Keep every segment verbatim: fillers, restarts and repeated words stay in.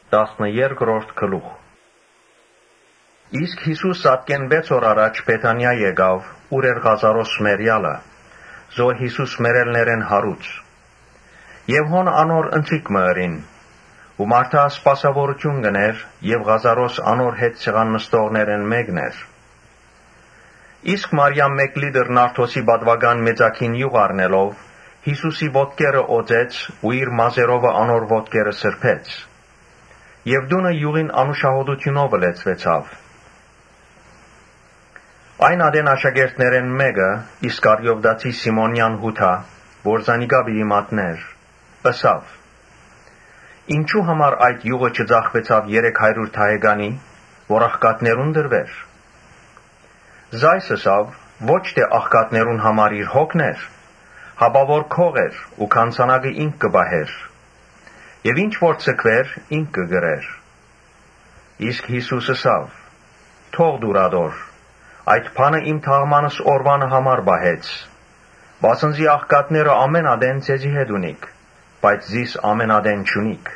տասներորդ գլուխ։ Իսկ Հիսուս ատկեն վեց օր առաջ Բեթանիա եկավ, ուր էր Ղազարոս մերյալը, զո Հիսուս մերելներեն հարուց։ Եվ հոն անոր ընծիկ մըրին, ու մարդը սպասավորություն գներ, և Ղազարոս անոր հետ սեղան նստողներեն մեկն էր։ Իսկ Մարիամ մեկ լիտր նարդոսի բադվական մեծակին յուղ առնելով, Հիսուսի ոտքերը օծեց ու իր մազերովը անոր ոտքերը սրբեց։ Եվ դունը յուղին անուշահոտությունով լեցվեցավ։ Այն ադեն աշակերտներեն մեկը, Իսկարիովտացի Սիմոնյան Հութա, որ զանիկա պիտի մատներ, ըսավ. Ինչու համար այդ յուղը չծախվեցավ երեք հարյուր թահեգանի, որ աղքատներուն դրվեր։ Զայս ըսավ, ոչ թե աղքատներուն համար իր հոգներ, հապա որ քողեր ու քանցանակը ինք կպահեր, և ինչ որ ցկվեր ինք կգրեր։ Իսկ Հիսուս ըսավ. թող դուրադոր, այդ բանը իմ թաղմանս օրվանը համար պահեց, վասնզի աղքատները ամեն ադեն ձեզի հետ ունիք, բայց զիս ամեն ադեն չունիք։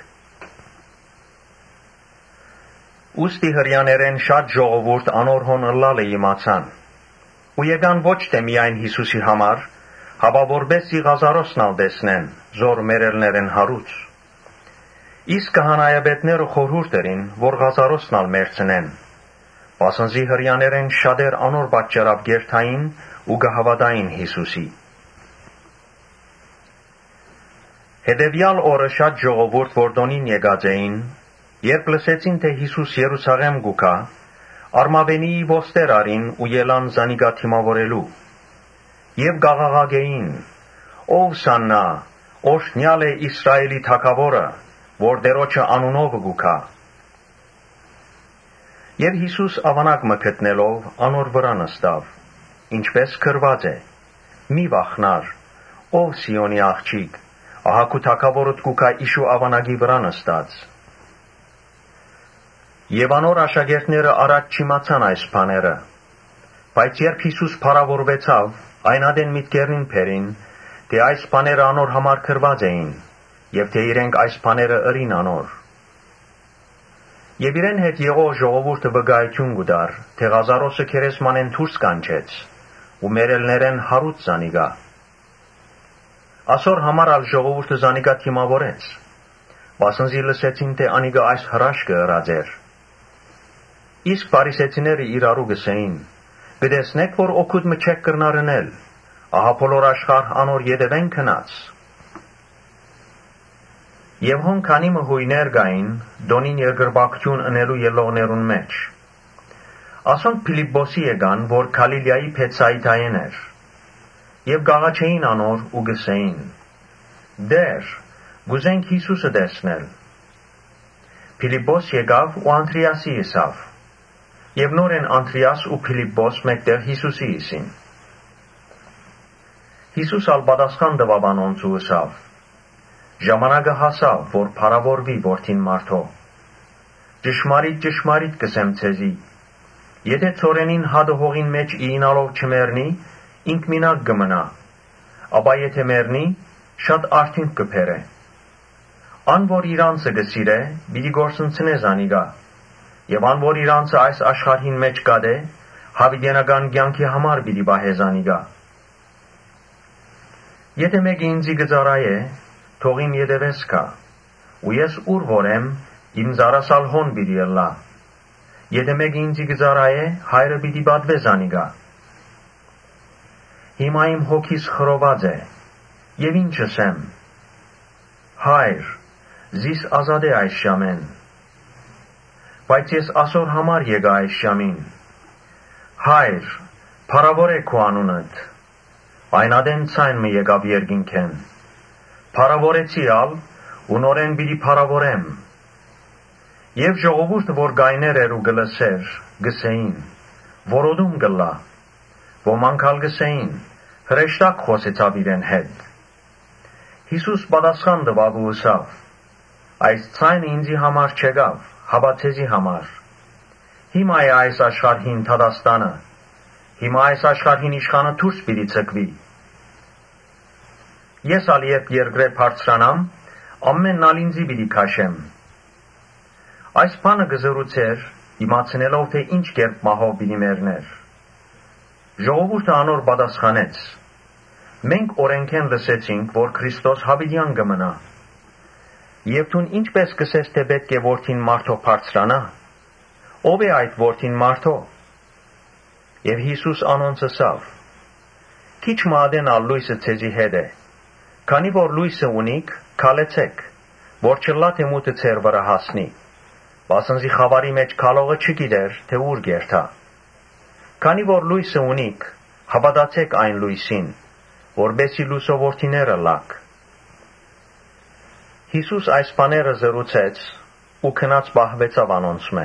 Ուստի հրյաներեն շատ ժողովուրդ անոր հոն ըլլալը իմացան, ու եկան ոչ թե միայն Հիսուսի համար, հապա որպեսզի Ղազարոսն ալ տեսնեն, զոր մերելներեն հարուց։ Իսկ քահանայապետները խորհուրդ էին, որ Ղազարոսն ալ մերցնեն, վասնզի հրյաներեն շատեր անոր պատճառավ գերթային ու կհավատային Հիսուսի։ Հետևյալ օրը շատ ժողովուրդ որտոնին եկած էին, երբ լսեցին, թե Հիսուս Երուսաղեմ գուքա, արմավենիի ոստեր արին ու ելան զանիկա թիմավորելու։ Եվ գաղաղագեին. ով սաննա, օրհնյալ է Իսրայելի թագավորը, որ Տերոջը անունով գուքա։ Եվ Հիսուս ավանակ մը գտնելով անոր վրա նստավ, ինչպես գրված է. մի վախնար, ով Սիոնի աղջիկ, ահա քու թագավորդ գուքա իշու ավանակի վրա նստած։ Եվ անոր աշակերտները առաջ չիմացան այս բաները, բայց երբ Հիսուս փառավորվեցավ, այն ադեն միտքերին բերին, թե այս բաները անոր համար գրված էին, և թե իրենք այս բաները ըրին անոր։ Եվ իրեն հետ եղող ժողովուրդը վկայություն կուտար, թե Ղազարոսը քերեսմանեն դուրս կանչեց, ու մերելներեն հարուց զանիկա։ Ասոր համար ալ ժողովուրդը զանիկա թիմավորեց, վասնզի լսեցին, թե անիկա այս հրաշքը ըրած էր։ Իսկ փարիսեցիները իրարու գսեին. գտեսնեք, որ օգուտ մը չեք կրնարնել, ահա բոլոր աշխարհ անոր ետևեն քնած։ Եվ հոն քանի մը հույներ կային, դոնին երկրպագություն ընելու ելողներուն մեջ։ Ասոնք Փիլիպպոսի եկան, որ Գալիլեայի Բեթսայիդայեն էր, և գաղաչեին անոր ու գսեին. Տեր, գուզենք Հիսուսը տեսնել։ Փիլիպպոս եկավ ու Անդրեասի ըսավ, և նորեն Անդրեաս ու Փիլիպպոս մեկտեղ Հիսուսի իսին։ Հիսուս ալ պատասխան տվավ անոնց ու ըսավ. ժամանակը հասավ, որ փառավորվի որդին մարդու։ Ճշմարիտ ճշմարիտ կսեմ ձեզի, եթե ցորենին հատը հողին մեջ իինալով չմեռնի, ինք մինակ կմնա, ապա եթե մեռնի, շատ արդյունք կբերե։ Ան որ իրանցը կսիրե, պիտի գործընծնե զանիկա, և ան որ իրանցը այս աշխարհին մեջ կադե, հավիտենական կյանքի համար պիտի պահե զանիկա։ Եթե մեկը ինձի կծառայե, թող իմ ետևես գա, ու ես ուր որ եմ, իմ ծառասալ հոն պիտի ըլլա։ Եթե մեկը ինձի կծառայե, հայրը պիտի պատվե զանիկա։ Հիմա իմ հոգիս խռոված է, և ինչ ասեմ. Հայր, զիս ազատե այս ժամեն։ Բայց ես ասոր համար եկա այս ժամին. Հայր, փառավորե քո անունդ։ Այն ադեն ցայն մը եկավ երկինքեն։ Փառավորեցի ալ, ու նորեն պիտի փառավորեմ։ Եվ ժողովուրդը, որ գայներ էր ու գլսեր, գսեին. որոդում գլա, ոմանք ալ գսեին. հրեշտակ խոսեցավ իրեն հետ։ Հիսուս պատասխան տվավ ու ըսավ. այս ցայնը ինձի համար չեկավ, հապա ձեզի համար։ Հիմա է այս աշխարհին դատաստանը, հիմա այս աշխարհին իշխանը դուրս պիտի ցկվի։ Ես ալ երբ երկրե բարձրանամ, ամենն ալ ինձի պիտի քաշեմ։ Այս բանը գզրուցեր, իմացնելով, թե ինչ կերպ մահով պիտի մեռներ։ Ժողովուրդը անոր պատասխանեց. մենք օրենքեն լսեցինք, որ Քրիստոս հավիտյան կմնա։ Եվ դու ինչպես կսես, թե պետք է որդին մարդով բարձրանա։ Ո՞վ է այդ որդին մարդո։ Եվ Հիսուս անոնց ասավ. քիչ մատենալ լույսը ցեզի հետ է, քանի որ լույսը ունիք, քալեցեք, որ չլա թե մութը ձեր վրա հասնի, վասնզի խավարի մեջ քալողը չգիտեր, թե ուր գերթա։ Քանի որ լույսը ունիք, հավատացեք այն լույսին, որբեսի լուսովորդիները լաք։ Հիսուս այս բաները զրուցեց ու քնած պահվեցավ անոնց մե։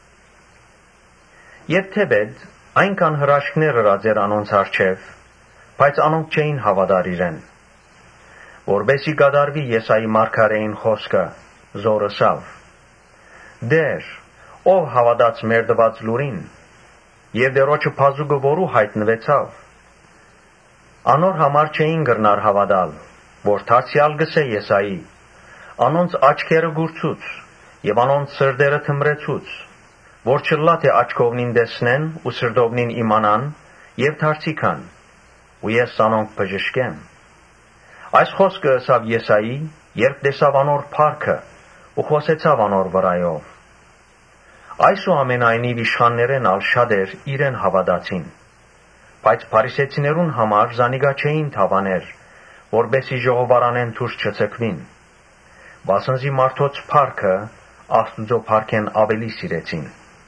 Եվ թեպետ այնքան հրաշքներ ըրած էր անոնց առջև, բայց անոնք չէին հավատար իրեն, որբեսի կատարվի Եսայի մարգարեին խոսքը, զորսավ. Դեր, ով հավատաց մեր տված լուրին, եւ դերոջը փազուկը որու հայտնվեցավ։ Անոր համար չէին գրնար հավատալ, որ դարձյալ գսե Եսայի, անոնց աչքերը գուրցուց եւ անոնց սրտերը թմրեցուց, որ չլա թե աչքովնին տեսնեն ու սրտովնին իմանան եւ դարձիկան, ու ես անոնք բժշկեմ։ Այս խոսքը ասավ Եսայի, երբ տեսավ անոր փառքը ու խոսեցավ անոր վրայով։ Այսուամենայնիվ իշխաններեն ալ շատեր իրեն հավատացին, բայց փարիսեցիներուն համար զանիգա չէին թավաներ, որբեսի ժողովարանեն դուրս չցկվին, վասնզի մարդոց փառքը Աստուծո փառքեն ավելի սիրեցին։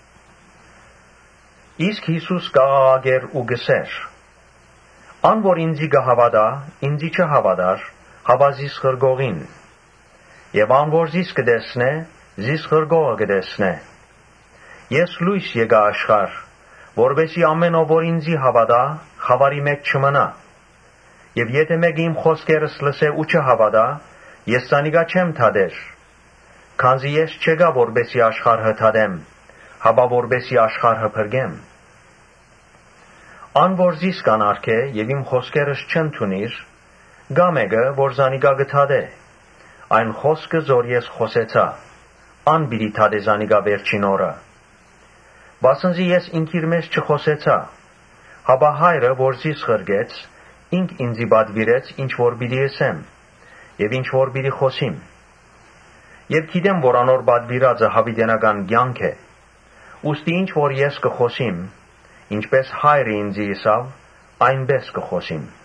Իսկ Հիսուս կաղաղագեր ու գսեր. Ան որ ինձի կհավատա, ինձի չհավատար, հավա զիս խրգողին, եւ ան որ զիս կտեսնե, զիս խրգողը կտեսնե։ Ես լույս եկա աշխարհ, որբեսի ամեն ով որ ինձի հավատա, խավարի մեջ չմնա։ Եվ եթե մեկը իմ խոսքերս լսե ու չհավատա, ես զանիգա չեմ թադեր, քանզի ես չեկա որբեսի աշխարհը թադեմ, հապա որբեսի աշխարհը փրկեմ։ Ան որ զիս կանարգե եւ իմ խոսքերս չընդունիր, գա մեկը որ զանիգա գթադե, այն խոսքը զոր ես խոսեցա, ան պիտի թադե զանիգա վերջին օրը։ Վասնզի ես ինքիր մեջ չխոսեցա, հապա հայրը, որ զիս խրգեց, ինք ինձի պատվիրեց, ինչ որ պիտի ասեմ, եւ ինչ որ պիտի խոսիմ։ Եվ գիտեմ, որ անոր պատվիրածը հավիտենական կյանք է, ուստի ինչ որ ես կխոսիմ, ինչպես հայրը ինձի ասավ, այնպես կխոսիմ։